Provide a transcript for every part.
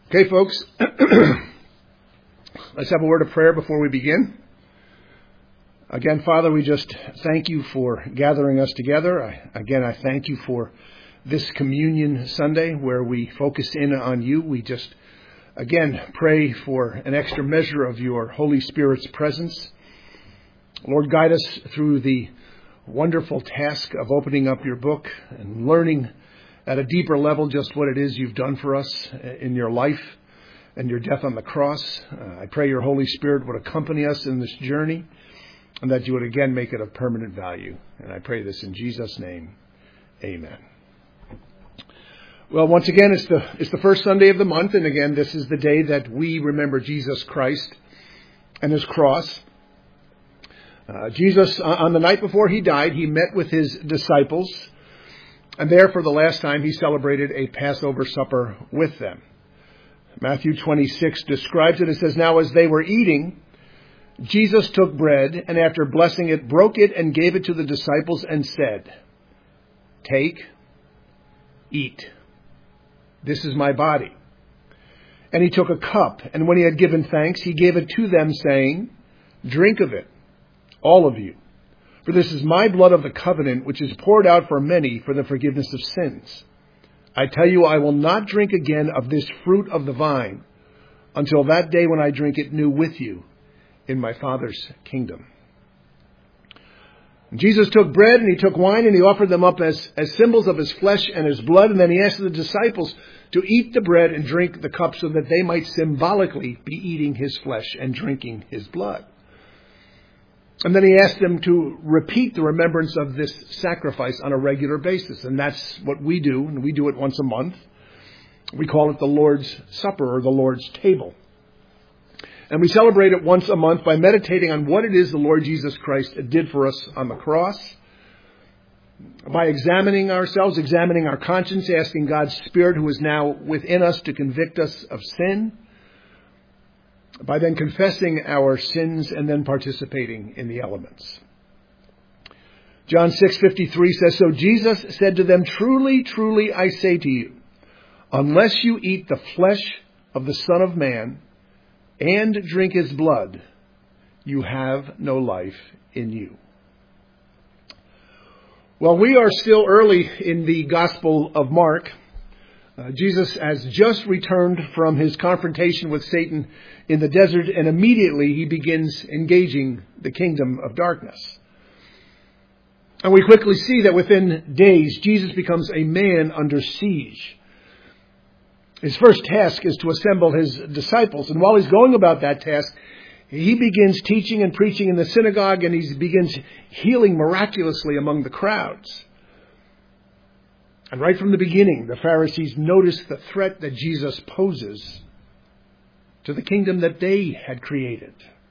Okay, folks, let's have a word of prayer before we begin. Again, Father, we just thank you for gathering us together. I thank you for this Communion Sunday where we focus in on you. We just, again, pray for an extra measure of your Holy Spirit's presence. Lord, guide us through the wonderful task of opening up your book and learning at a deeper level just what it is you've done for us in your life and your death on the cross. I pray your Holy Spirit would accompany us in this journey and that you would again make it of permanent value. And I pray this in Jesus' name. Amen. Well, once again, it's the first Sunday of the month. And again, this is the day that we remember Jesus Christ and his cross. Jesus, on the night before he died, he met with his disciples. And there, for the last time, he celebrated a Passover supper with them. Matthew 26 describes it. It says, "Now as they were eating, Jesus took bread, and after blessing it, broke it and gave it to the disciples and said, 'Take, eat. This is my body.' And he took a cup, and when he had given thanks, he gave it to them, saying, 'Drink of it, all of you. For this is my blood of the covenant, which is poured out for many for the forgiveness of sins. I tell you, I will not drink again of this fruit of the vine until that day when I drink it new with you in my Father's kingdom.'" And Jesus took bread and he took wine and he offered them up as symbols of his flesh and his blood. And then he asked the disciples to eat the bread and drink the cup so that they might symbolically be eating his flesh and drinking his blood. And then he asked them to repeat the remembrance of this sacrifice on a regular basis. And that's what we do, and we do it once a month. We call it the Lord's Supper or the Lord's Table. And we celebrate it once a month by meditating on what it is the Lord Jesus Christ did for us on the cross, by examining ourselves, examining our conscience, asking God's Spirit who is now within us to convict us of sin, by then confessing our sins and then participating in the elements. John 6:53 says, "So Jesus said to them, 'Truly, truly, I say to you, unless you eat the flesh of the Son of Man and drink his blood, you have no life in you.'" Well, we are still early in the Gospel of Mark. Jesus has just returned from his confrontation with Satan in the desert, and immediately he begins engaging the kingdom of darkness. And we quickly see that within days, Jesus becomes a man under siege. His first task is to assemble his disciples, and while he's going about that task, he begins teaching and preaching in the synagogue, and he begins healing miraculously among the crowds. And right from the beginning, the Pharisees noticed the threat that Jesus poses to the kingdom that they had created.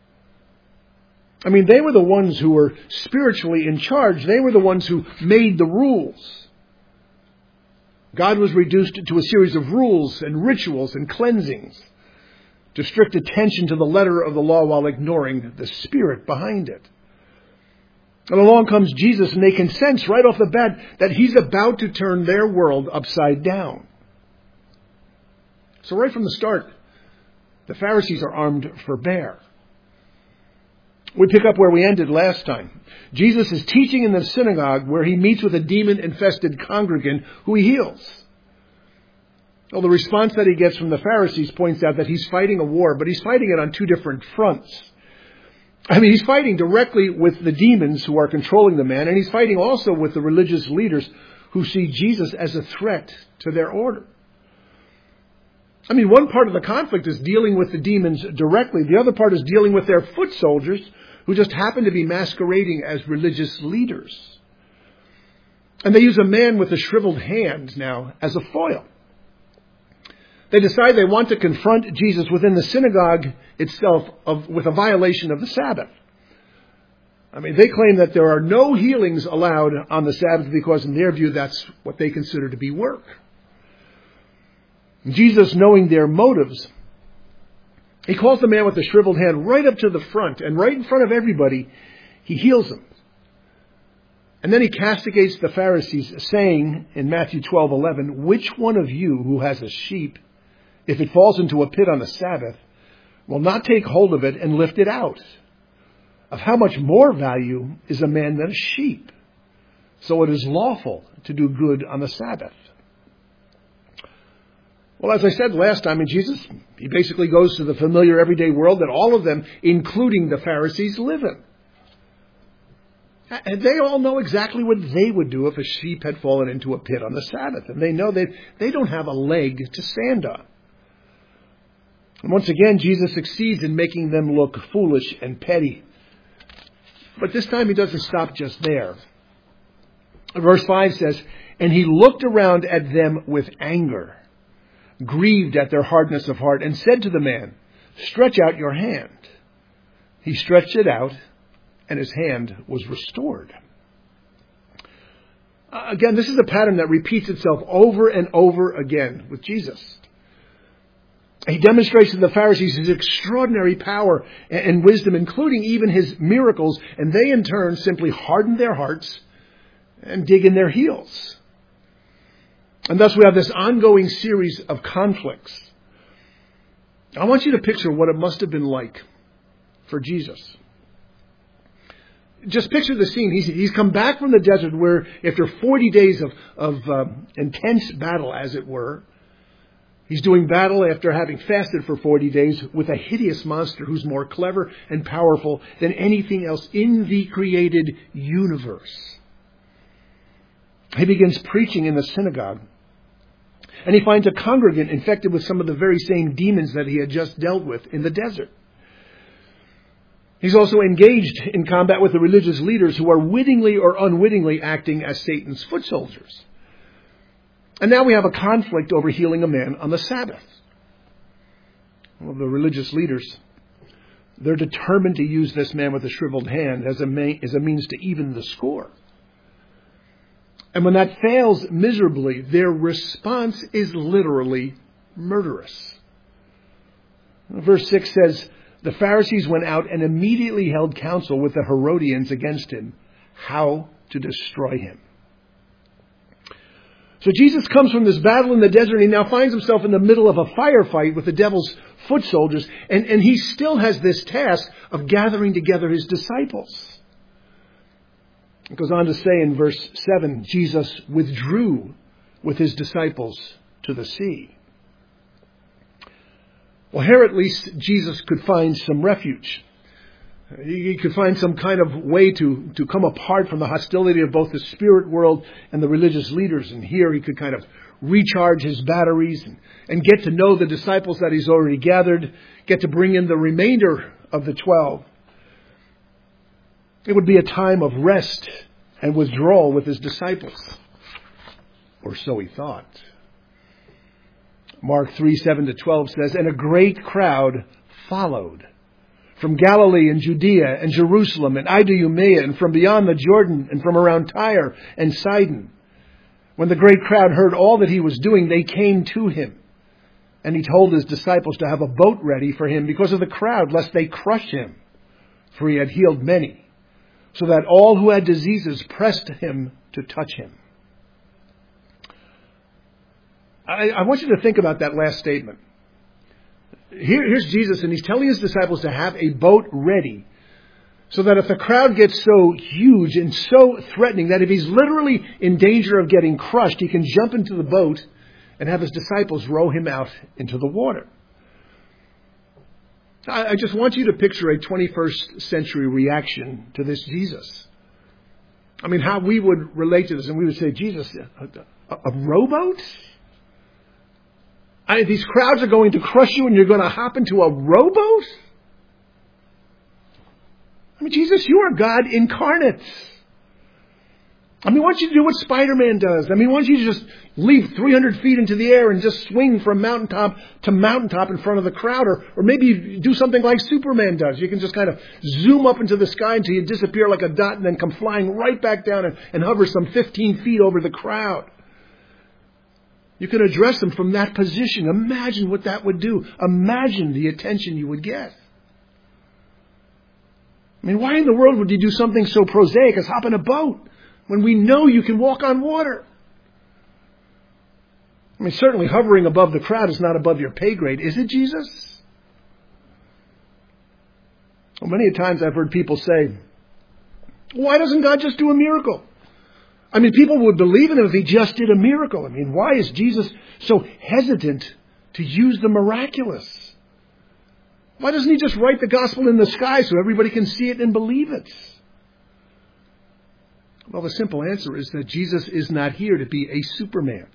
I mean, they were the ones who were spiritually in charge. They were the ones who made the rules. God was reduced to a series of rules and rituals and cleansings, to strict attention to the letter of the law while ignoring the spirit behind it. And along comes Jesus, and they can sense right off the bat that he's about to turn their world upside down. So right from the start, the Pharisees are armed for bear. We pick up where we ended last time. Jesus is teaching in the synagogue where he meets with a demon-infested congregant who he heals. Well, the response that he gets from the Pharisees points out that he's fighting a war, but he's fighting it on two different fronts. I mean, he's fighting directly with the demons who are controlling the man, and he's fighting also with the religious leaders who see Jesus as a threat to their order. I mean, one part of the conflict is dealing with the demons directly. The other part is dealing with their foot soldiers who just happen to be masquerading as religious leaders. And they use a man with a shriveled hand now as a foil. They decide they want to confront Jesus within the synagogue itself with a violation of the Sabbath. I mean, they claim that there are no healings allowed on the Sabbath because in their view that's what they consider to be work. Jesus, knowing their motives, he calls the man with the shriveled hand right up to the front, and right in front of everybody, he heals him. And then he castigates the Pharisees, saying in Matthew 12:11, "Which one of you who has a sheep, if it falls into a pit on the Sabbath, will not take hold of it and lift it out. Of how much more value is a man than a sheep? So it is lawful to do good on the Sabbath. Well, as I said last time, in Jesus, he basically goes to the familiar everyday world that all of them, including the Pharisees, live in. And they all know exactly what they would do if a sheep had fallen into a pit on the Sabbath. And they know that they don't have a leg to stand on. And once again, Jesus succeeds in making them look foolish and petty. But this time he doesn't stop just there. Verse 5 says, "And he looked around at them with anger, grieved at their hardness of heart, and said to the man, 'Stretch out your hand.' He stretched it out, and his hand was restored." Again, this is a pattern that repeats itself over and over again with Jesus. He demonstrates to the Pharisees his extraordinary power and wisdom, including even his miracles, and they in turn simply harden their hearts and dig in their heels. And thus we have this ongoing series of conflicts. I want you to picture what it must have been like for Jesus. Just picture the scene. He's come back from the desert where, after 40 days of intense battle, as it were, he's doing battle after having fasted for 40 days with a hideous monster who's more clever and powerful than anything else in the created universe. He begins preaching in the synagogue, and he finds a congregant infected with some of the very same demons that he had just dealt with in the desert. He's also engaged in combat with the religious leaders who are wittingly or unwittingly acting as Satan's foot soldiers. And now we have a conflict over healing a man on the Sabbath. Well, the religious leaders, they're determined to use this man with a shriveled hand as a means to even the score. And when that fails miserably, their response is literally murderous. Verse 6 says, "The Pharisees went out and immediately held counsel with the Herodians against him, how to destroy him." So Jesus comes from this battle in the desert, and he now finds himself in the middle of a firefight with the devil's foot soldiers, and he still has this task of gathering together his disciples. It goes on to say in verse 7, Jesus withdrew with his disciples to the sea. Well, here at least Jesus could find some refuge. He could find some kind of way to come apart from the hostility of both the spirit world and the religious leaders. And here he could kind of recharge his batteries and get to know the disciples that he's already gathered, get to bring in the remainder of the 12. It would be a time of rest and withdrawal with his disciples. Or so he thought. Mark 3:7-12 says, "And a great crowd followed from Galilee and Judea and Jerusalem and Idumea and from beyond the Jordan and from around Tyre and Sidon. When the great crowd heard all that he was doing, they came to him. And he told his disciples to have a boat ready for him because of the crowd, lest they crush him. For he had healed many, so that all who had diseases pressed him to touch him." I want you to think about that last statement. Here's Jesus, and he's telling his disciples to have a boat ready so that if the crowd gets so huge and so threatening that if he's literally in danger of getting crushed, he can jump into the boat and have his disciples row him out into the water. I just want you to picture a 21st century reaction to this Jesus. I mean, how we would relate to this, and we would say, Jesus, a rowboat? These crowds are going to crush you and you're going to hop into a rowboat? I mean, Jesus, you are God incarnate. I mean, why don't you do what Spider-Man does? I mean, why don't you just leap 300 feet into the air and just swing from mountaintop to mountaintop in front of the crowd? Or maybe do something like Superman does. You can just kind of zoom up into the sky until you disappear like a dot and then come flying right back down and hover some 15 feet over the crowd. You can address them from that position. Imagine what that would do. Imagine the attention you would get. I mean, why in the world would you do something so prosaic as hop in a boat when we know you can walk on water? I mean, certainly hovering above the crowd is not above your pay grade. Is it, Jesus? Well, many times I've heard people say, why doesn't God just do a miracle? I mean, people would believe in him if he just did a miracle. I mean, why is Jesus so hesitant to use the miraculous? Why doesn't he just write the gospel in the sky so everybody can see it and believe it? Well, the simple answer is that Jesus is not here to be a Superman.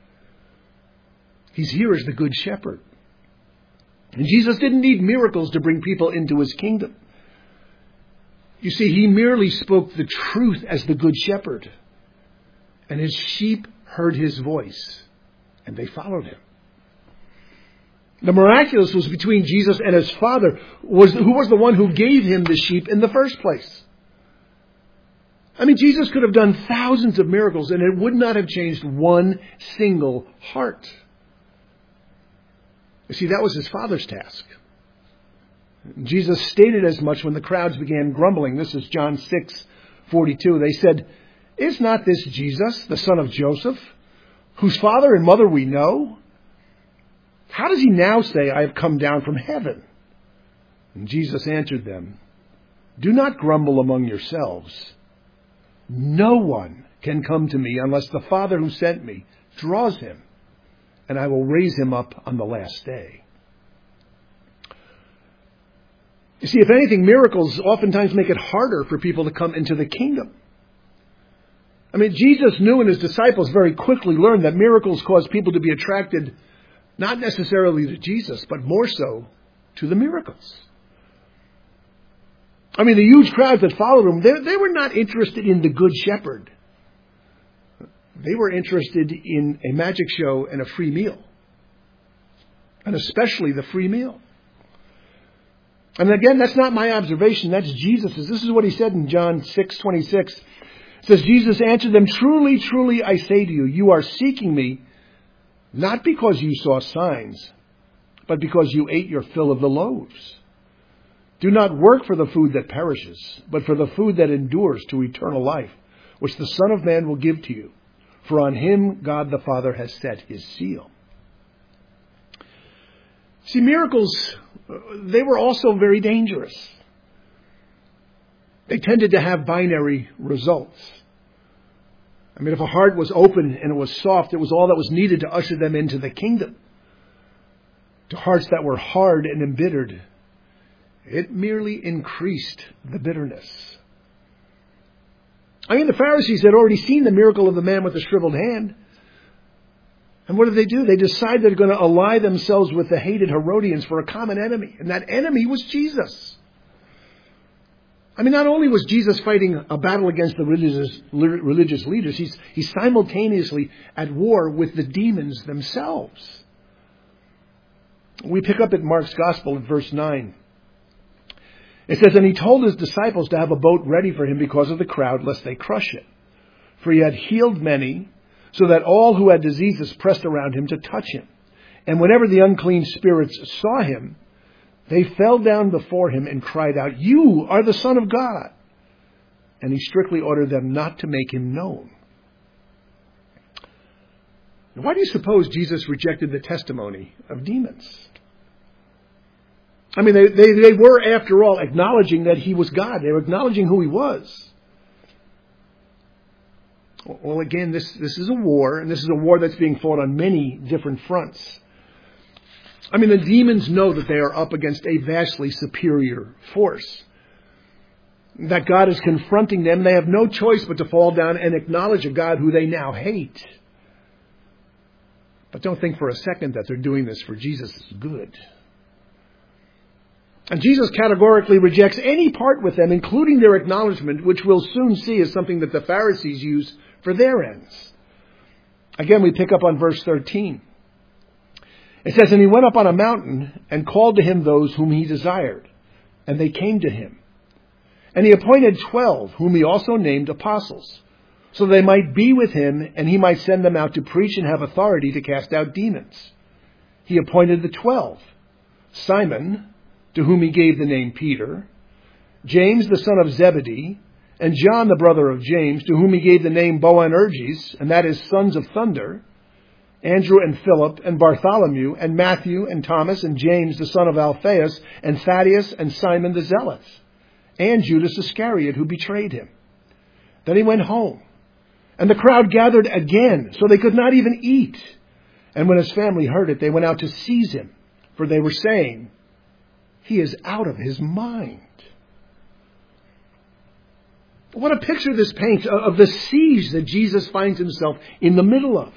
He's here as the Good Shepherd. And Jesus didn't need miracles to bring people into his kingdom. You see, he merely spoke the truth as the Good Shepherd. And his sheep heard his voice, and they followed him. The miraculous was between Jesus and his Father, who was the one who gave him the sheep in the first place. I mean, Jesus could have done thousands of miracles, and it would not have changed one single heart. You see, that was his Father's task. Jesus stated as much when the crowds began grumbling. This is John 6:42. They said, is not this Jesus, the son of Joseph, whose father and mother we know? How does he now say, I have come down from heaven? And Jesus answered them, do not grumble among yourselves. No one can come to me unless the Father who sent me draws him, and I will raise him up on the last day. You see, if anything, miracles oftentimes make it harder for people to come into the kingdom. I mean, Jesus knew, and his disciples very quickly learned that miracles cause people to be attracted not necessarily to Jesus, but more so to the miracles. I mean, the huge crowds that followed him, they were not interested in the Good Shepherd. They were interested in a magic show and a free meal. And especially the free meal. And again, that's not my observation, that's Jesus's. This is what he said in John 6:26. It says, Jesus answered them, truly, truly, I say to you, you are seeking me, not because you saw signs, but because you ate your fill of the loaves. Do not work for the food that perishes, but for the food that endures to eternal life, which the Son of Man will give to you. For on him God the Father has set his seal. See, miracles, they were also very dangerous. They tended to have binary results. I mean, if a heart was open and it was soft, it was all that was needed to usher them into the kingdom. To hearts that were hard and embittered, it merely increased the bitterness. I mean, the Pharisees had already seen the miracle of the man with the shriveled hand. And what do? They decide they're going to ally themselves with the hated Herodians for a common enemy. And that enemy was Jesus. I mean, not only was Jesus fighting a battle against the religious leaders, he's simultaneously at war with the demons themselves. We pick up at Mark's Gospel at verse 9. It says, and he told his disciples to have a boat ready for him because of the crowd, lest they crush it. For he had healed many, so that all who had diseases pressed around him to touch him. And whenever the unclean spirits saw him, they fell down before him and cried out, you are the Son of God. And he strictly ordered them not to make him known. Now, why do you suppose Jesus rejected the testimony of demons? I mean, they were, after all, acknowledging that he was God. They were acknowledging who he was. Well, again, this is a war, and this is a war that's being fought on many different fronts. I mean, the demons know that they are up against a vastly superior force. That God is confronting them. They have no choice but to fall down and acknowledge a God who they now hate. But don't think for a second that they're doing this for Jesus' good. And Jesus categorically rejects any part with them, including their acknowledgement, which we'll soon see is something that the Pharisees use for their ends. Again, we pick up on verse 13. It says, and he went up on a mountain and called to him those whom he desired, and they came to him. And he appointed 12, whom he also named apostles, so they might be with him, and he might send them out to preach and have authority to cast out demons. He appointed the 12, Simon, to whom he gave the name Peter, James the son of Zebedee, and John the brother of James, to whom he gave the name Boanerges, and that is sons of thunder, Andrew and Philip and Bartholomew and Matthew and Thomas and James the son of Alphaeus and Thaddeus and Simon the Zealot and Judas Iscariot who betrayed him. Then he went home. And the crowd gathered again, so they could not even eat. And when his family heard it, they went out to seize him, for they were saying, "He is out of his mind." What a picture this paints of the siege that Jesus finds himself in the middle of.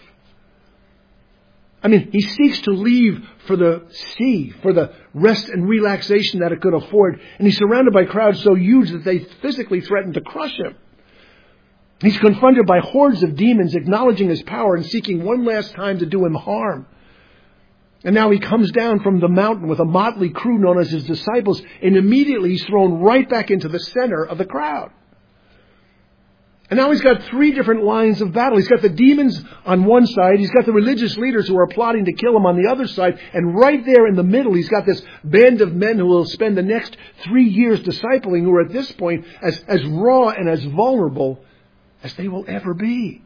I mean, he seeks to leave for the sea, for the rest and relaxation that it could afford. And he's surrounded by crowds so huge that they physically threaten to crush him. He's confronted by hordes of demons acknowledging his power and seeking one last time to do him harm. And now he comes down from the mountain with a motley crew known as his disciples, and immediately he's thrown right back into the center of the crowd. And now he's got three different lines of battle. He's got the demons on one side, he's got the religious leaders who are plotting to kill him on the other side, and right there in the middle he's got this band of men who will spend the next 3 years discipling, who are at this point as raw and as vulnerable as they will ever be.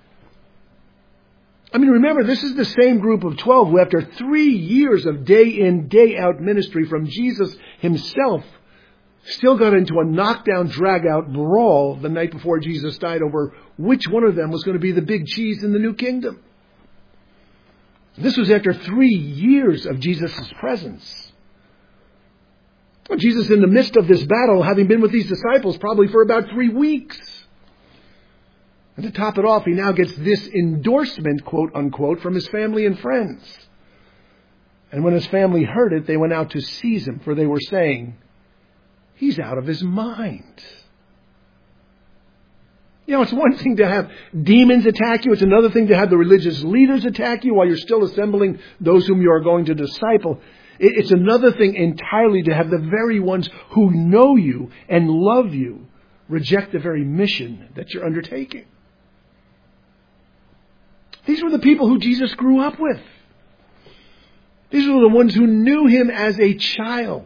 I mean, remember, this is the same group of 12 who, after 3 years of day in, day out ministry from Jesus himself, still got into a knockdown, drag-out brawl the night before Jesus died over which one of them was going to be the big cheese in the new kingdom. This was after 3 years of Jesus' presence. Well, Jesus, in the midst of this battle, having been with these disciples probably for about 3 weeks. And to top it off, he now gets this endorsement, quote unquote, from his family and friends. And when his family heard it, they went out to seize him, for they were saying, "He's out of his mind." You know, it's one thing to have demons attack you. It's another thing to have the religious leaders attack you while you're still assembling those whom you are going to disciple. It's another thing entirely to have the very ones who know you and love you reject the very mission that you're undertaking. These were the people who Jesus grew up with. These were the ones who knew him as a child.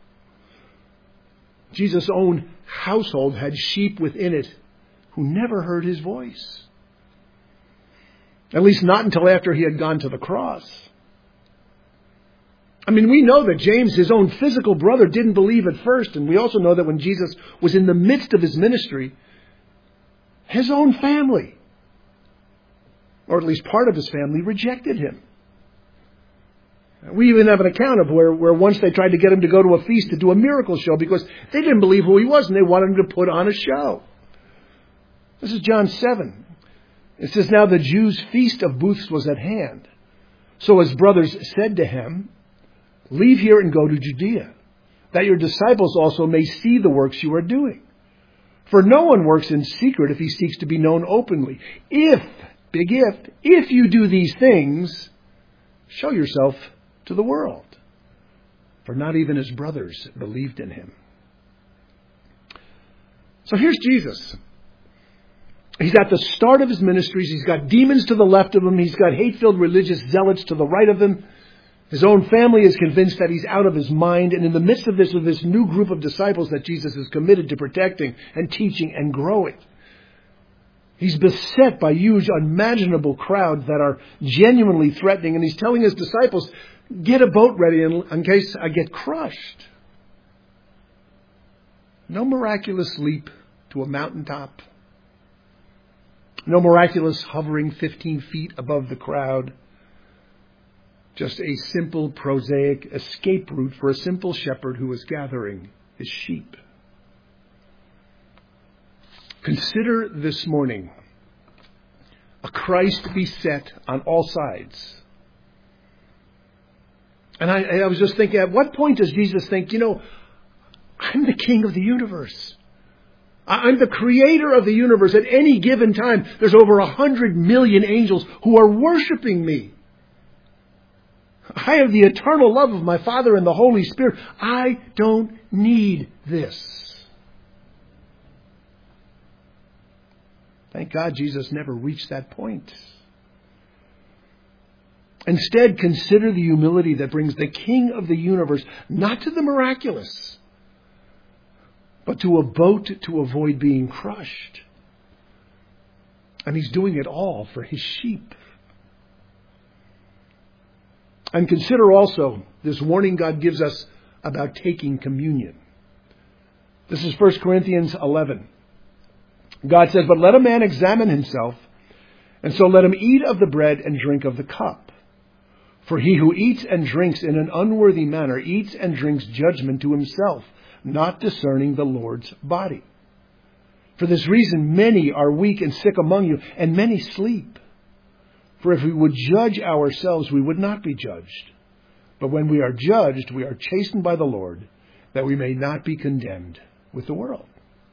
Jesus' own household had sheep within it who never heard his voice. At least not until after he had gone to the cross. I mean, we know that James, his own physical brother, didn't believe at first. And we also know that when Jesus was in the midst of his ministry, his own family, or at least part of his family, rejected him. We even have an account of where once they tried to get him to go to a feast to do a miracle show because they didn't believe who he was and they wanted him to put on a show. This is John 7. It says, "Now the Jews' feast of booths was at hand. So his brothers said to him, 'Leave here and go to Judea, that your disciples also may see the works you are doing. For no one works in secret if he seeks to be known openly. If you do these things, show yourself to the world.' For not even his brothers believed in him." So here's Jesus. He's at the start of his ministries. He's got demons to the left of him. He's got hate-filled religious zealots to the right of him. His own family is convinced that he's out of his mind. And in the midst of this new group of disciples that Jesus is committed to protecting and teaching and growing, he's beset by huge, unimaginable crowds that are genuinely threatening. And he's telling his disciples, "Get a boat ready in case I get crushed." No miraculous leap to a mountaintop. No miraculous hovering 15 feet above the crowd. Just a simple, prosaic escape route for a simple shepherd who is gathering his sheep. Consider this morning a Christ beset on all sides. And I was just thinking, at what point does Jesus think, I'm the king of the universe. I'm the creator of the universe. At any given time, there's over 100 million angels who are worshiping me. I have the eternal love of my Father and the Holy Spirit. I don't need this. Thank God Jesus never reached that point. Instead, consider the humility that brings the King of the universe not to the miraculous, but to a boat to avoid being crushed. And he's doing it all for his sheep. And consider also this warning God gives us about taking communion. This is 1 Corinthians 11. God says, "But let a man examine himself, and so let him eat of the bread and drink of the cup. For he who eats and drinks in an unworthy manner eats and drinks judgment to himself, not discerning the Lord's body. For this reason many are weak and sick among you, and many sleep. For if we would judge ourselves, we would not be judged. But when we are judged, we are chastened by the Lord, that we may not be condemned with the world."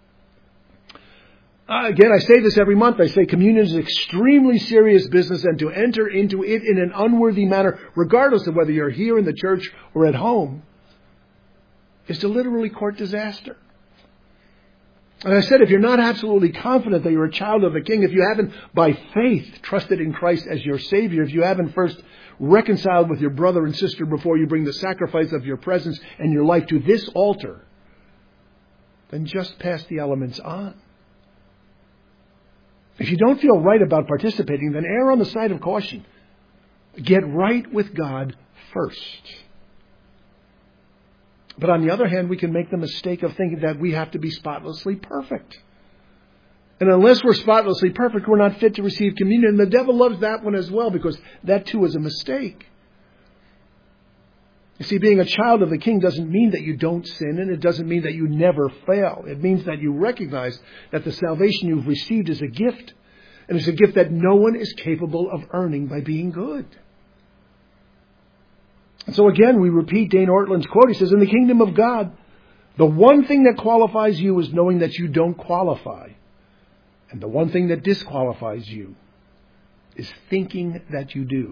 Again, I say this every month. I say communion is extremely serious business, and to enter into it in an unworthy manner, regardless of whether you're here in the church or at home, is to literally court disaster. And I said, if you're not absolutely confident that you're a child of the King, if you haven't by faith trusted in Christ as your Savior, if you haven't first reconciled with your brother and sister before you bring the sacrifice of your presence and your life to this altar, then just pass the elements on. If you don't feel right about participating, then err on the side of caution. Get right with God first. But on the other hand, we can make the mistake of thinking that we have to be spotlessly perfect. And unless we're spotlessly perfect, we're not fit to receive communion. And the devil loves that one as well, because that too is a mistake. You see, being a child of the King doesn't mean that you don't sin, and it doesn't mean that you never fail. It means that you recognize that the salvation you've received is a gift, and it's a gift that no one is capable of earning by being good. And so again, we repeat Dane Ortland's quote. He says, "In the kingdom of God, the one thing that qualifies you is knowing that you don't qualify. And the one thing that disqualifies you is thinking that you do."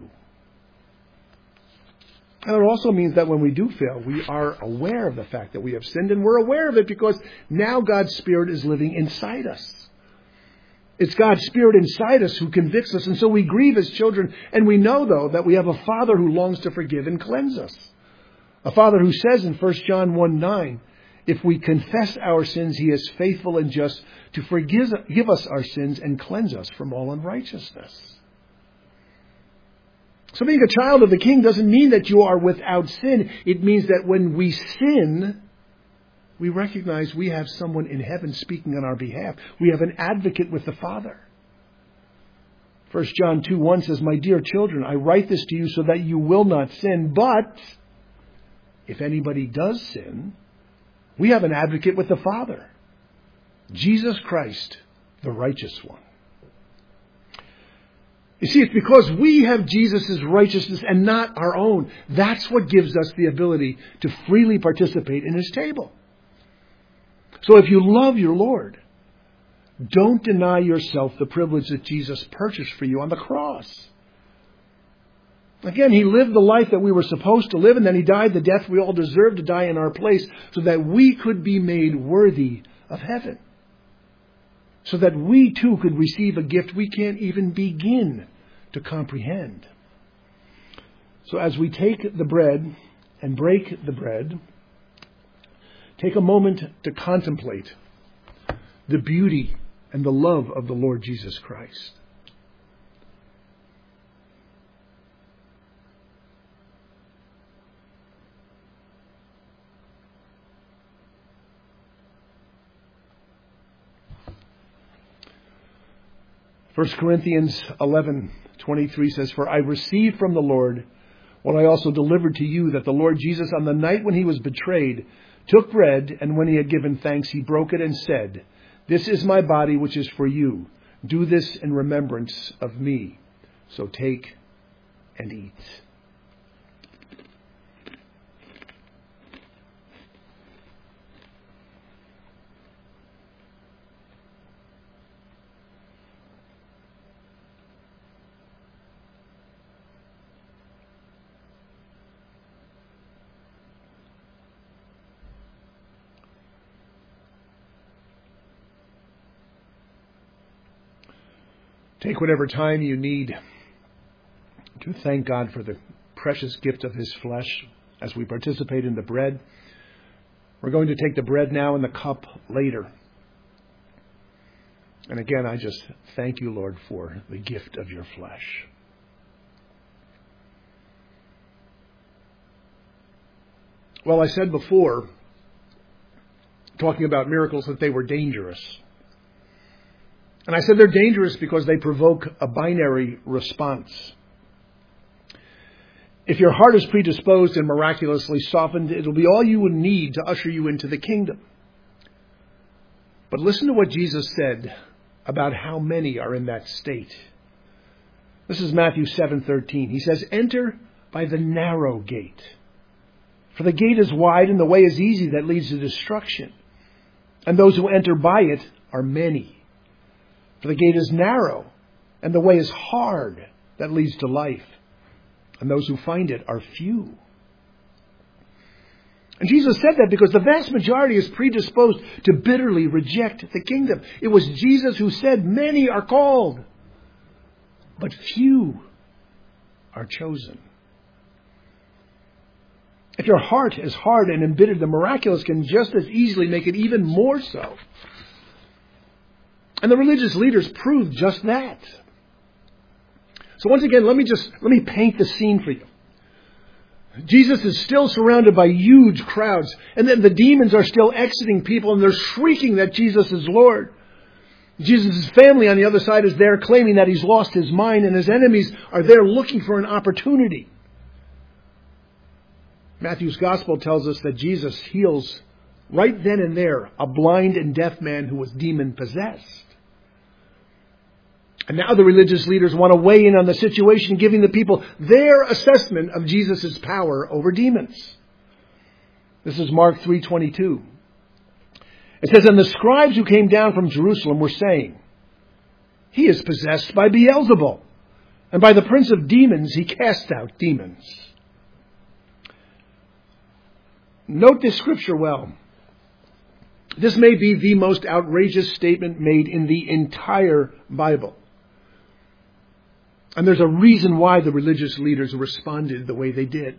And it also means that when we do fail, we are aware of the fact that we have sinned, and we're aware of it because now God's Spirit is living inside us. It's God's Spirit inside us who convicts us, and so we grieve as children, and we know, though, that we have a Father who longs to forgive and cleanse us. A Father who says in 1 John 1:9, "If we confess our sins, He is faithful and just to forgive us our sins and cleanse us from all unrighteousness." So being a child of the King doesn't mean that you are without sin. It means that when we sin, we recognize we have someone in heaven speaking on our behalf. We have an advocate with the Father. 1 John 2:1 says, "My dear children, I write this to you so that you will not sin. But if anybody does sin, we have an advocate with the Father, Jesus Christ, the righteous one." You see, it's because we have Jesus' righteousness and not our own. That's what gives us the ability to freely participate in His table. So if you love your Lord, don't deny yourself the privilege that Jesus purchased for you on the cross. Again, He lived the life that we were supposed to live, and then He died the death we all deserve to die in our place so that we could be made worthy of heaven. So that we too could receive a gift we can't even begin to comprehend. So as we take the bread and break the bread, take a moment to contemplate the beauty and the love of the Lord Jesus Christ. First Corinthians 11:23 says, "For I received from the Lord what I also delivered to you, that the Lord Jesus, on the night when He was betrayed, took bread, and when He had given thanks, He broke it and said, 'This is my body, which is for you. Do this in remembrance of me.' So take and eat." Take whatever time you need to thank God for the precious gift of His flesh as we participate in the bread. We're going to take the bread now and the cup later. And again, I just thank you, Lord, for the gift of your flesh. Well, I said before, talking about miracles, that they were dangerous. And I said they're dangerous because they provoke a binary response. If your heart is predisposed and miraculously softened, it'll be all you would need to usher you into the kingdom. But listen to what Jesus said about how many are in that state. This is Matthew 7:13. He says, "Enter by the narrow gate. For the gate is wide and the way is easy that leads to destruction. And those who enter by it are many. For the gate is narrow and the way is hard that leads to life. And those who find it are few." And Jesus said that because the vast majority is predisposed to bitterly reject the kingdom. It was Jesus who said, "Many are called, but few are chosen." If your heart is hard and embittered, the miraculous can just as easily make it even more so. And the religious leaders proved just that. So once again, let me paint the scene for you. Jesus is still surrounded by huge crowds, and then the demons are still exiting people, and they're shrieking that Jesus is Lord. Jesus' family on the other side is there claiming that he's lost his mind, and his enemies are there looking for an opportunity. Matthew's gospel tells us that Jesus heals right then and there a blind and deaf man who was demon-possessed. And now the religious leaders want to weigh in on the situation, giving the people their assessment of Jesus' power over demons. This is Mark 3:22. It says, "And the scribes who came down from Jerusalem were saying, 'He is possessed by Beelzebul, and by the prince of demons he casts out demons.'" Note this scripture well. This may be the most outrageous statement made in the entire Bible. And there's a reason why the religious leaders responded the way they did.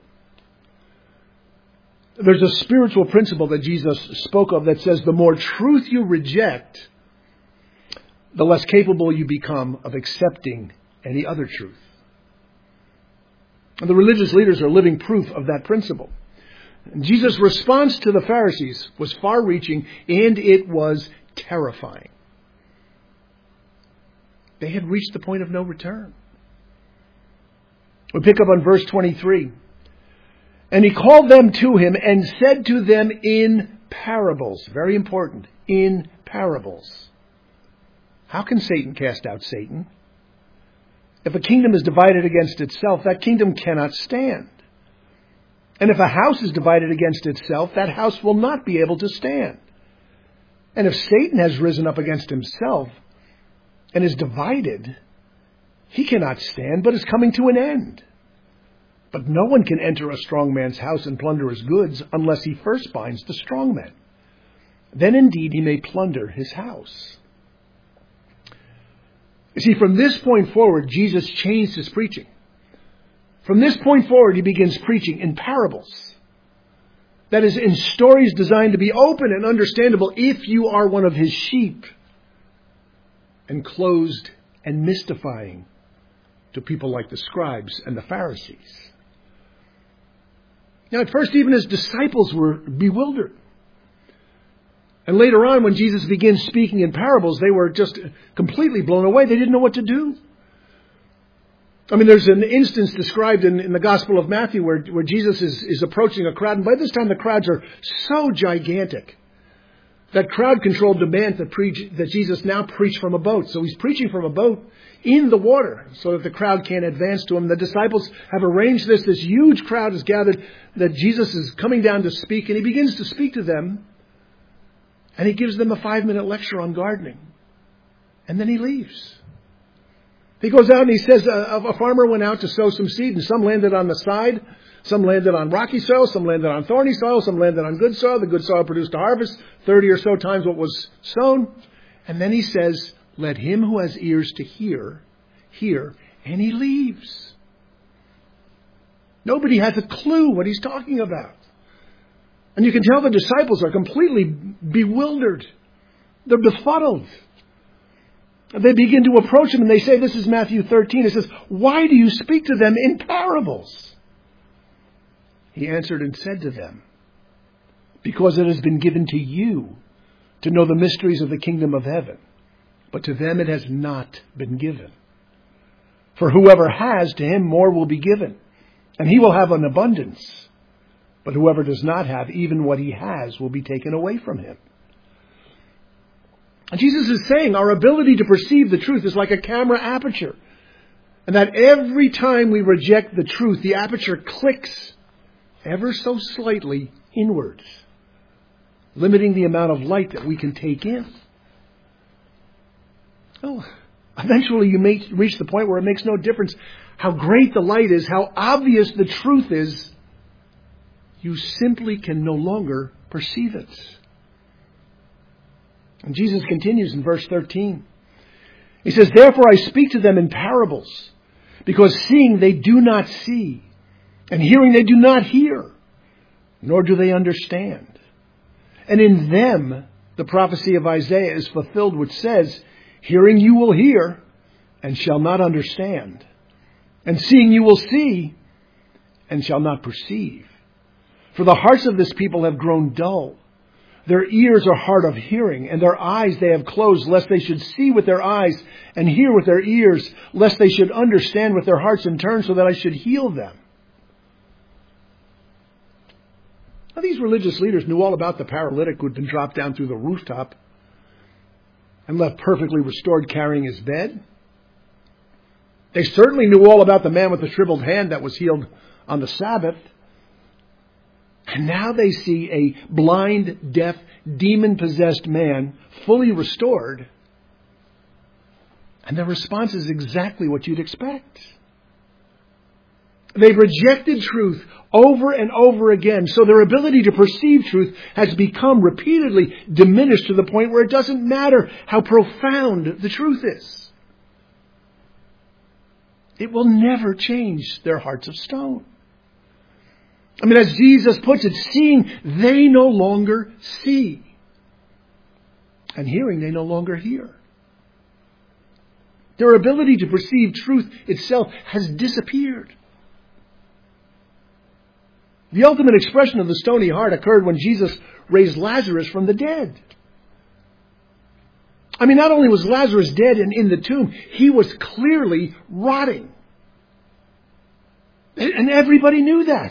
There's a spiritual principle that Jesus spoke of that says the more truth you reject, the less capable you become of accepting any other truth. And the religious leaders are living proof of that principle. Jesus' response to the Pharisees was far-reaching, and it was terrifying. They had reached the point of no return. We pick up on verse 23. "And he called them to him and said to them in parables," very important, in parables. How can Satan cast out Satan? If a kingdom is divided against itself, that kingdom cannot stand. And if a house is divided against itself, that house will not be able to stand. And if Satan has risen up against himself and is divided, he cannot stand, but is coming to an end. But no one can enter a strong man's house and plunder his goods unless he first binds the strong man. Then indeed he may plunder his house. You see, from this point forward, Jesus changed his preaching. From this point forward, he begins preaching in parables. That is, in stories designed to be open and understandable if you are one of his sheep, and closed and mystifying to people like the scribes and the Pharisees. Now, at first, even his disciples were bewildered. And later on, when Jesus begins speaking in parables, they were just completely blown away. They didn't know what to do. I mean, there's an instance described in the Gospel of Matthew where Jesus is approaching a crowd. And by this time, the crowds are so gigantic that crowd control demands that Jesus now preach from a boat. So he's preaching from a boat in the water so that the crowd can't advance to him. The disciples have arranged this. This huge crowd is gathered that Jesus is coming down to speak. And he begins to speak to them. And he gives them a 5-minute lecture on gardening. And then he leaves. He goes out and he says a farmer went out to sow some seed, and some landed on the side, some landed on rocky soil, some landed on thorny soil, some landed on good soil. The good soil produced a harvest, 30 or so times what was sown. And then he says, "Let him who has ears to hear, hear," and he leaves. Nobody has a clue what he's talking about. And you can tell the disciples are completely bewildered. They're befuddled. They begin to approach him and they say, this is Matthew 13. It says, "Why do you speak to them in parables?" He answered and said to them, because it has been given to you to know the mysteries of the kingdom of heaven. But to them it has not been given. For whoever has, to him more will be given, and he will have an abundance. But whoever does not have, even what he has will be taken away from him. And Jesus is saying our ability to perceive the truth is like a camera aperture. And that every time we reject the truth, the aperture clicks ever so slightly inwards, limiting the amount of light that we can take in. Oh, eventually you may reach the point where it makes no difference how great the light is, how obvious the truth is. You simply can no longer perceive it. And Jesus continues in verse 13. He says, "Therefore I speak to them in parables, because seeing they do not see, and hearing they do not hear, nor do they understand. And in them the prophecy of Isaiah is fulfilled, which says, Hearing you will hear, and shall not understand. And seeing you will see, and shall not perceive. For the hearts of this people have grown dull. Their ears are hard of hearing, and their eyes they have closed, lest they should see with their eyes, and hear with their ears, lest they should understand with their hearts and turn, so that I should heal them." Now, these religious leaders knew all about the paralytic who had been dropped down through the rooftop and left perfectly restored carrying his bed. They certainly knew all about the man with the shriveled hand that was healed on the Sabbath. And now they see a blind, deaf, demon-possessed man fully restored. And their response is exactly what you'd expect. They've rejected truth over and over again, so their ability to perceive truth has become repeatedly diminished to the point where it doesn't matter how profound the truth is. It will never change their hearts of stone. I mean, as Jesus puts it, seeing they no longer see, and hearing they no longer hear. Their ability to perceive truth itself has disappeared. The ultimate expression of the stony heart occurred when Jesus raised Lazarus from the dead. I mean, not only was Lazarus dead and in the tomb, he was clearly rotting. And everybody knew that.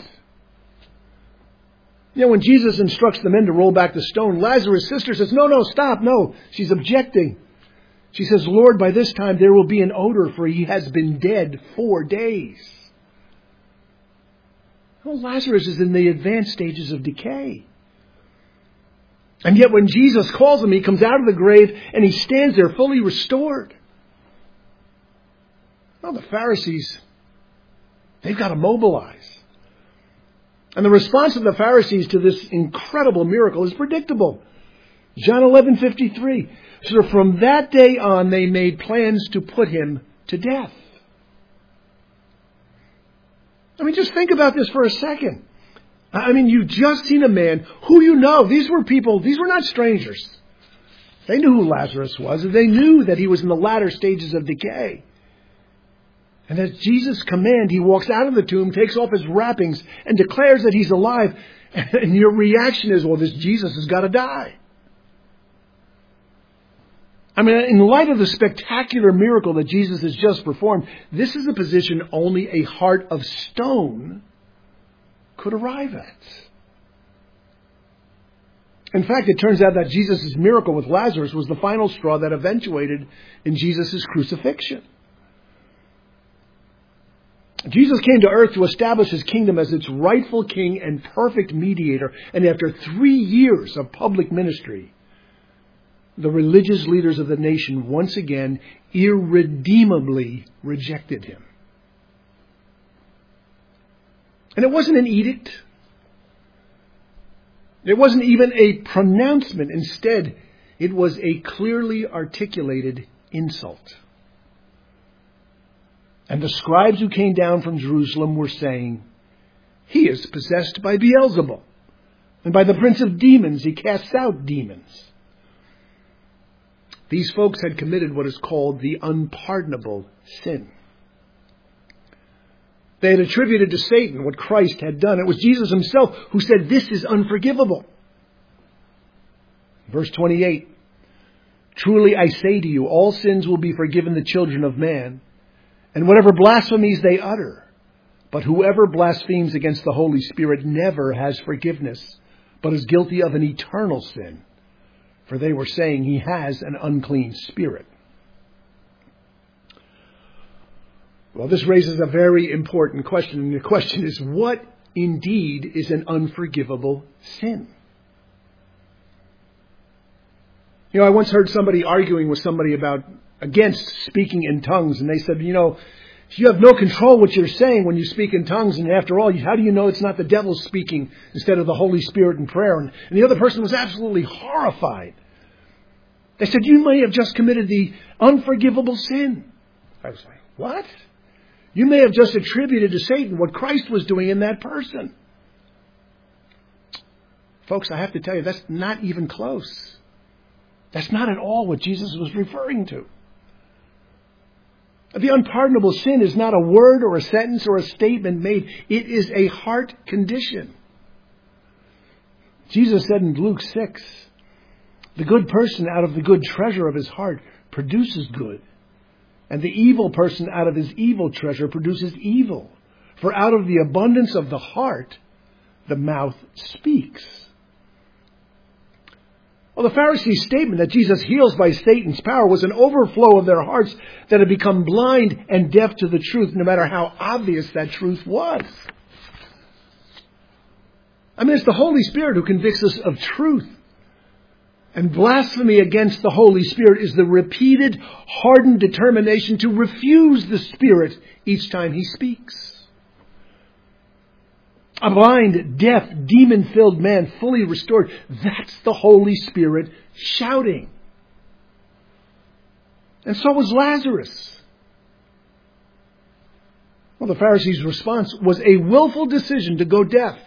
You know, when Jesus instructs the men to roll back the stone, Lazarus' sister says, no, stop, no. She's objecting. She says, "Lord, by this time there will be an odor, for he has been dead 4 days. Well, Lazarus is in the advanced stages of decay. And yet when Jesus calls him, he comes out of the grave and he stands there fully restored. Well, the Pharisees, they've got to mobilize. And the response of the Pharisees to this incredible miracle is predictable. John 11:53. So from that day on, they made plans to put him to death. I mean, just think about this for a second. I mean, you've just seen a man who you know. These were people, these were not strangers. They knew who Lazarus was, and they knew that he was in the latter stages of decay. And at Jesus' command, he walks out of the tomb, takes off his wrappings, and declares that he's alive. And your reaction is, well, this Jesus has got to die. I mean, in light of the spectacular miracle that Jesus has just performed, this is a position only a heart of stone could arrive at. In fact, it turns out that Jesus' miracle with Lazarus was the final straw that eventuated in Jesus' crucifixion. Jesus came to earth to establish his kingdom as its rightful king and perfect mediator. And after 3 years of public ministry, the religious leaders of the nation once again irredeemably rejected him. And it wasn't an edict. It wasn't even a pronouncement. Instead, it was a clearly articulated insult. And the scribes who came down from Jerusalem were saying, "He is possessed by Beelzebul, and by the prince of demons he casts out demons." These folks had committed what is called the unpardonable sin. They had attributed to Satan what Christ had done. It was Jesus himself who said, "This is unforgivable." Verse 28, truly I say to you, all sins will be forgiven the children of man, and whatever blasphemies they utter. But whoever blasphemes against the Holy Spirit never has forgiveness, but is guilty of an eternal sin. For they were saying he has an unclean spirit. Well, this raises a very important question. And the question is, what indeed is an unforgivable sin? You know, I once heard somebody arguing with somebody against speaking in tongues. And they said, you have no control what you're saying when you speak in tongues. And after all, how do you know it's not the devil speaking instead of the Holy Spirit in prayer? And the other person was absolutely horrified. They said, you may have just committed the unforgivable sin. I was like, what? You may have just attributed to Satan what Christ was doing in that person. Folks, I have to tell you, that's not even close. That's not at all what Jesus was referring to. The unpardonable sin is not a word or a sentence or a statement made. It is a heart condition. Jesus said in Luke 6, the good person out of the good treasure of his heart produces good. And the evil person out of his evil treasure produces evil. For out of the abundance of the heart, the mouth speaks. Well, the Pharisees' statement that Jesus heals by Satan's power was an overflow of their hearts that had become blind and deaf to the truth, no matter how obvious that truth was. I mean, it's the Holy Spirit who convicts us of truth. And blasphemy against the Holy Spirit is the repeated, hardened determination to refuse the Spirit each time he speaks. A blind, deaf, demon-filled man fully restored, that's the Holy Spirit shouting. And so was Lazarus. Well, the Pharisees' response was a willful decision to go deaf.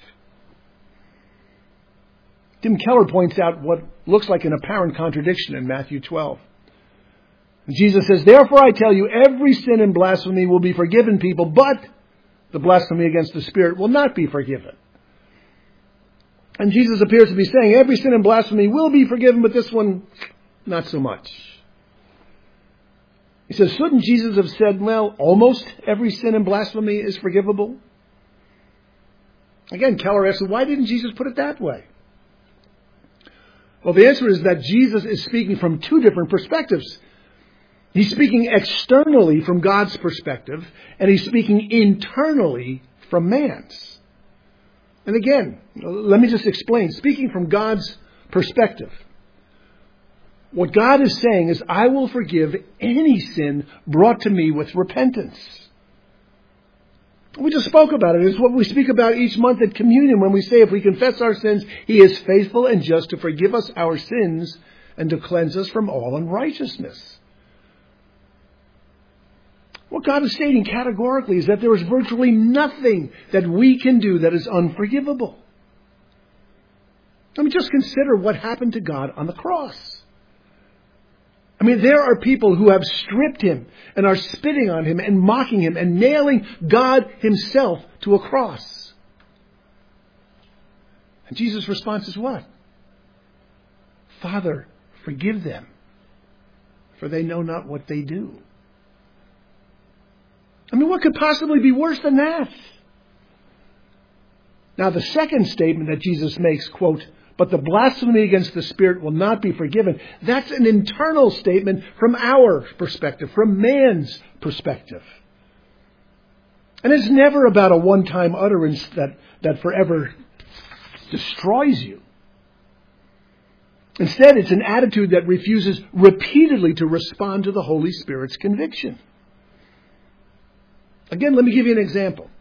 Tim Keller points out what looks like an apparent contradiction in Matthew 12. Jesus says, therefore I tell you, every sin and blasphemy will be forgiven people, but the blasphemy against the Spirit will not be forgiven. And Jesus appears to be saying, every sin and blasphemy will be forgiven, but this one, not so much. He says, shouldn't Jesus have said, well, almost every sin and blasphemy is forgivable? Again, Keller asks, why didn't Jesus put it that way? Well, the answer is that Jesus is speaking from two different perspectives. He's speaking externally from God's perspective, and he's speaking internally from man's. And again, let me just explain. Speaking from God's perspective, what God is saying is, I will forgive any sin brought to me with repentance. We just spoke about it. It's what we speak about each month at communion when we say if we confess our sins, he is faithful and just to forgive us our sins and to cleanse us from all unrighteousness. What God is stating categorically is that there is virtually nothing that we can do that is unforgivable. I mean, just consider what happened to God on the cross. I mean, there are people who have stripped him and are spitting on him and mocking him and nailing God himself to a cross. And Jesus' response is what? Father, forgive them, for they know not what they do. I mean, what could possibly be worse than that? Now, the second statement that Jesus makes, quote, but the blasphemy against the Spirit will not be forgiven. That's an internal statement from our perspective, from man's perspective. And it's never about a one-time utterance that forever destroys you. Instead, it's an attitude that refuses repeatedly to respond to the Holy Spirit's conviction. Again, let me give you an example.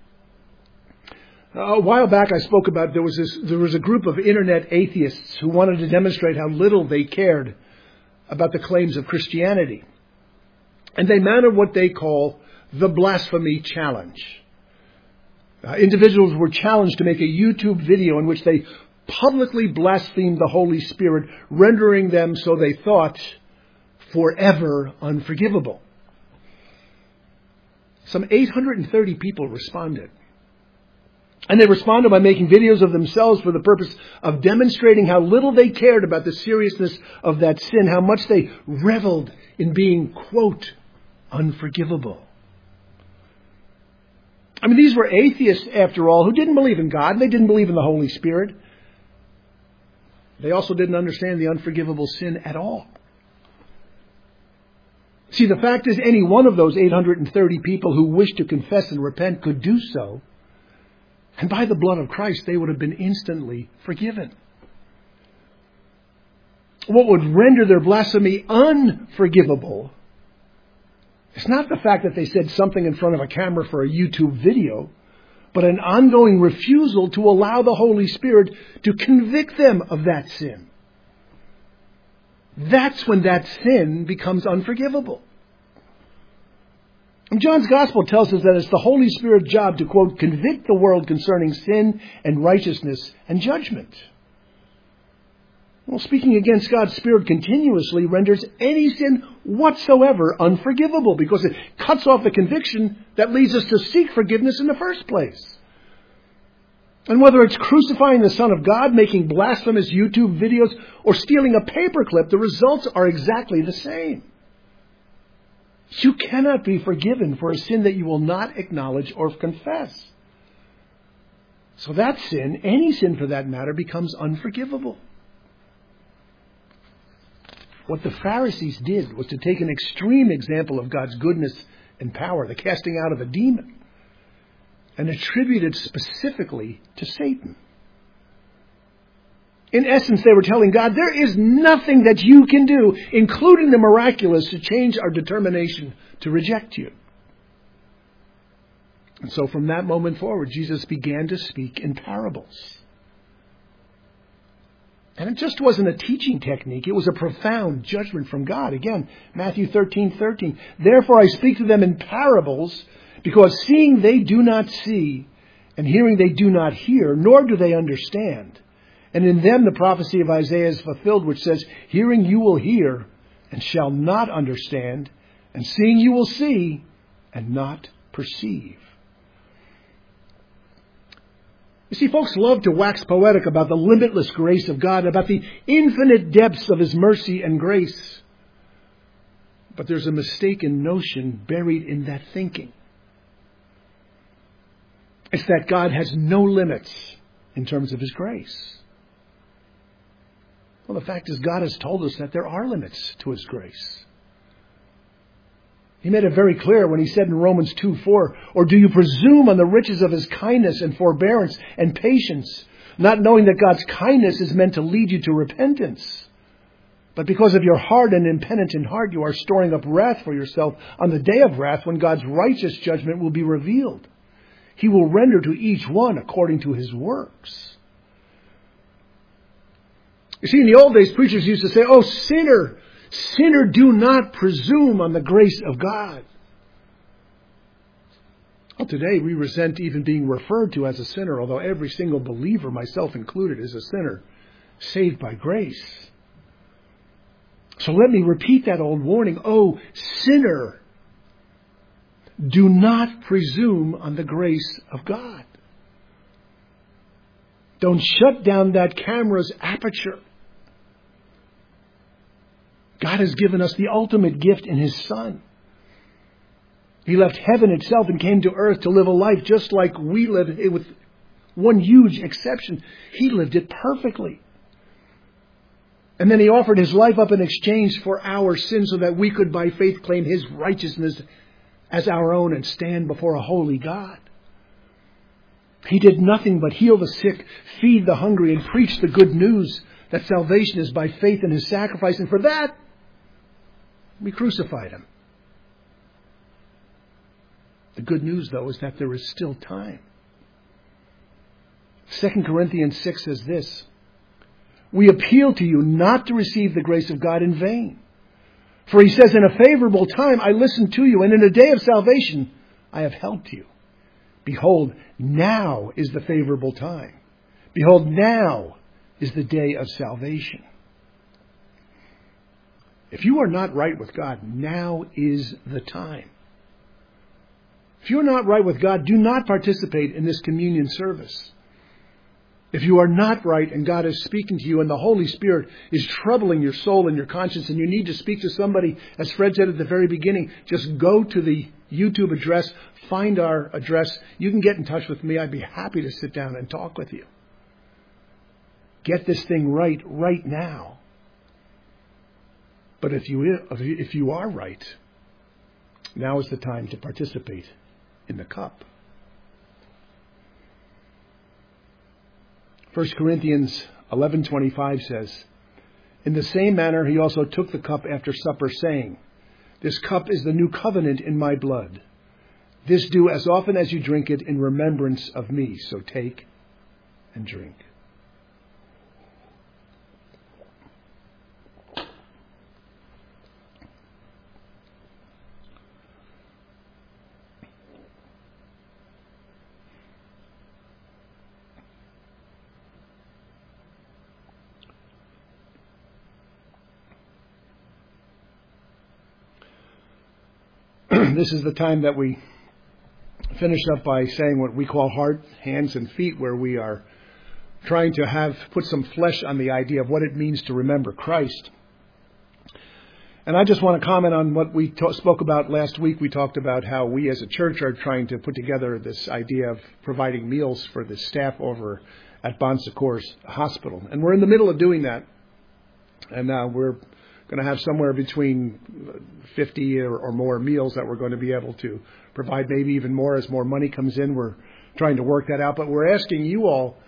A while back I spoke about there was a group of internet atheists who wanted to demonstrate how little they cared about the claims of Christianity. And they mounted what they call the blasphemy challenge. Individuals were challenged to make a YouTube video in which they publicly blasphemed the Holy Spirit, rendering them, so they thought, forever unforgivable. Some 830 people responded. And they responded by making videos of themselves for the purpose of demonstrating how little they cared about the seriousness of that sin, how much they reveled in being, quote, unforgivable. I mean, these were atheists, after all, who didn't believe in God. They didn't believe in the Holy Spirit. They also didn't understand the unforgivable sin at all. See, the fact is, any one of those 830 people who wished to confess and repent could do so. And by the blood of Christ, they would have been instantly forgiven. What would render their blasphemy unforgivable is not the fact that they said something in front of a camera for a YouTube video, but an ongoing refusal to allow the Holy Spirit to convict them of that sin. That's when that sin becomes unforgivable. And John's Gospel tells us that it's the Holy Spirit's job to, quote, convict the world concerning sin and righteousness and judgment. Well, speaking against God's Spirit continuously renders any sin whatsoever unforgivable because it cuts off the conviction that leads us to seek forgiveness in the first place. And whether it's crucifying the Son of God, making blasphemous YouTube videos, or stealing a paperclip, the results are exactly the same. You cannot be forgiven for a sin that you will not acknowledge or confess. So that sin, any sin for that matter, becomes unforgivable. What the Pharisees did was to take an extreme example of God's goodness and power, the casting out of a demon, and attribute it specifically to Satan. In essence, they were telling God, there is nothing that you can do, including the miraculous, to change our determination to reject you. And so from that moment forward, Jesus began to speak in parables. And it just wasn't a teaching technique. It was a profound judgment from God. Again, Matthew 13:13. Therefore I speak to them in parables, because seeing they do not see, and hearing they do not hear, nor do they understand. And in them the prophecy of Isaiah is fulfilled, which says, hearing you will hear, and shall not understand, and seeing you will see, and not perceive. You see, folks love to wax poetic about the limitless grace of God, about the infinite depths of His mercy and grace. But there's a mistaken notion buried in that thinking. It's that God has no limits in terms of His grace. Well, the fact is, God has told us that there are limits to His grace. He made it very clear when He said in Romans 2:4, or do you presume on the riches of His kindness and forbearance and patience, not knowing that God's kindness is meant to lead you to repentance? But because of your hard and impenitent heart, you are storing up wrath for yourself on the day of wrath when God's righteous judgment will be revealed. He will render to each one according to his works. You see, in the old days, preachers used to say, oh, sinner, sinner, do not presume on the grace of God. Well, today we resent even being referred to as a sinner, although every single believer, myself included, is a sinner, saved by grace. So let me repeat that old warning. Oh, sinner, do not presume on the grace of God. Don't shut down that camera's aperture. God has given us the ultimate gift in His Son. He left heaven itself and came to earth to live a life just like we live, with one huge exception. He lived it perfectly. And then He offered His life up in exchange for our sins so that we could by faith claim His righteousness as our own and stand before a holy God. He did nothing but heal the sick, feed the hungry, and preach the good news that salvation is by faith in His sacrifice. And for that, we crucified Him. The good news, though, is that there is still time. 2 Corinthians 6 says this, we appeal to you not to receive the grace of God in vain. For He says, in a favorable time I listened to you, and in a day of salvation I have helped you. Behold, now is the favorable time. Behold, now is the day of salvation. If you are not right with God, now is the time. If you're not right with God, do not participate in this communion service. If you are not right and God is speaking to you and the Holy Spirit is troubling your soul and your conscience and you need to speak to somebody, as Fred said at the very beginning, just go to the YouTube address, find our address. You can get in touch with me. I'd be happy to sit down and talk with you. Get this thing right now. But if you are right, now is the time to participate in the cup. 1 Corinthians 11:25 says, "In the same manner he also took the cup after supper, saying, 'This cup is the new covenant in my blood. This do as often as you drink it in remembrance of me.' So take and drink." This is the time that we finish up by saying what we call heart, hands, and feet, where we are trying to put some flesh on the idea of what it means to remember Christ. And I just want to comment on what we spoke about last week. We talked about how we as a church are trying to put together this idea of providing meals for the staff over at Bon Secours Hospital. And we're in the middle of doing that. And we're going to have somewhere between 50 or more meals that we're going to be able to provide, maybe even more as more money comes in. We're trying to work that out. But we're asking you all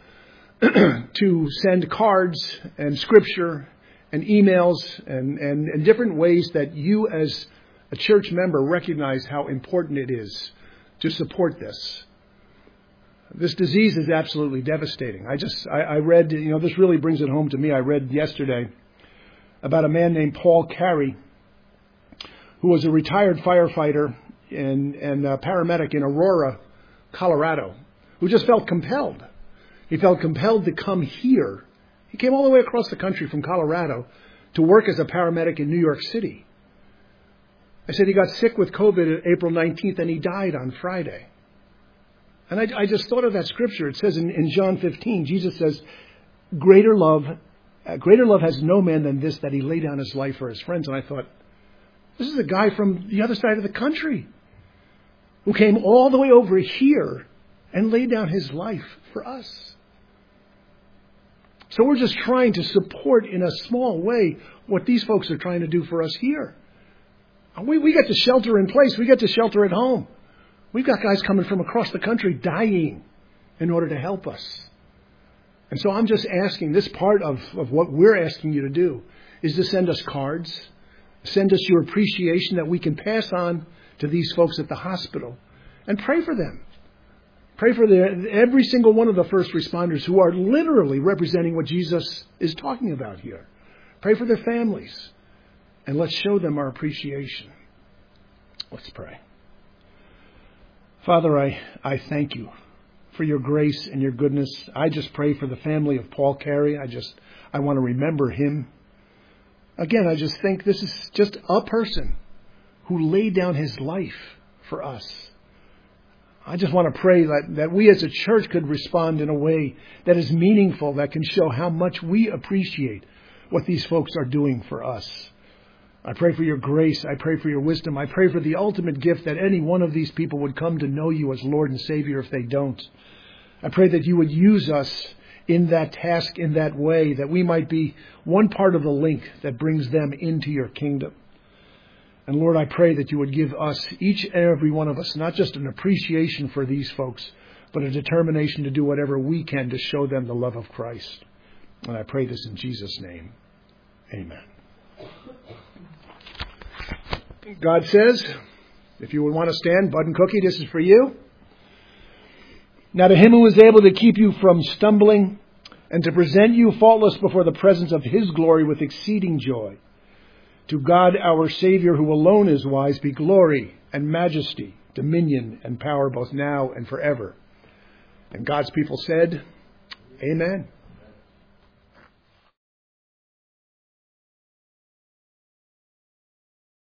to send cards and scripture and emails and different ways that you as a church member recognize how important it is to support this. This disease is absolutely devastating. I read, this really brings it home to me. I read yesterday about a man named Paul Carey, who was a retired firefighter and a paramedic in Aurora, Colorado, who just felt compelled. He felt compelled to come here. He came all the way across the country from Colorado to work as a paramedic in New York City. I said he got sick with COVID April 19th and he died on Friday. And I just thought of that scripture. It says in John 15, Jesus says, Greater love has no man than this, that he lay down his life for his friends. And I thought, this is a guy from the other side of the country who came all the way over here and laid down his life for us. So we're just trying to support in a small way what these folks are trying to do for us here. We get to shelter in place. We get to shelter at home. We've got guys coming from across the country dying in order to help us. And so I'm just asking, this part of what we're asking you to do is to send us cards, send us your appreciation that we can pass on to these folks at the hospital, and pray for them. Pray for every single one of the first responders who are literally representing what Jesus is talking about here. Pray for their families, and let's show them our appreciation. Let's pray. Father, I thank you for your grace and your goodness. I just pray for the family of Paul Carey. I want to remember him. Again, I just think this is just a person who laid down his life for us. I just want to pray that we as a church could respond in a way that is meaningful, that can show how much we appreciate what these folks are doing for us. I pray for your grace. I pray for your wisdom. I pray for the ultimate gift that any one of these people would come to know you as Lord and Savior if they don't. I pray that you would use us in that task, in that way, that we might be one part of the link that brings them into your kingdom. And Lord, I pray that you would give us, each and every one of us, not just an appreciation for these folks, but a determination to do whatever we can to show them the love of Christ. And I pray this in Jesus' name. Amen. God says, if you would want to stand, Bud and Cookie, this is for you. Now to him who is able to keep you from stumbling and to present you faultless before the presence of his glory with exceeding joy. To God our Savior, who alone is wise, be glory and majesty, dominion and power both now and forever. And God's people said, Amen.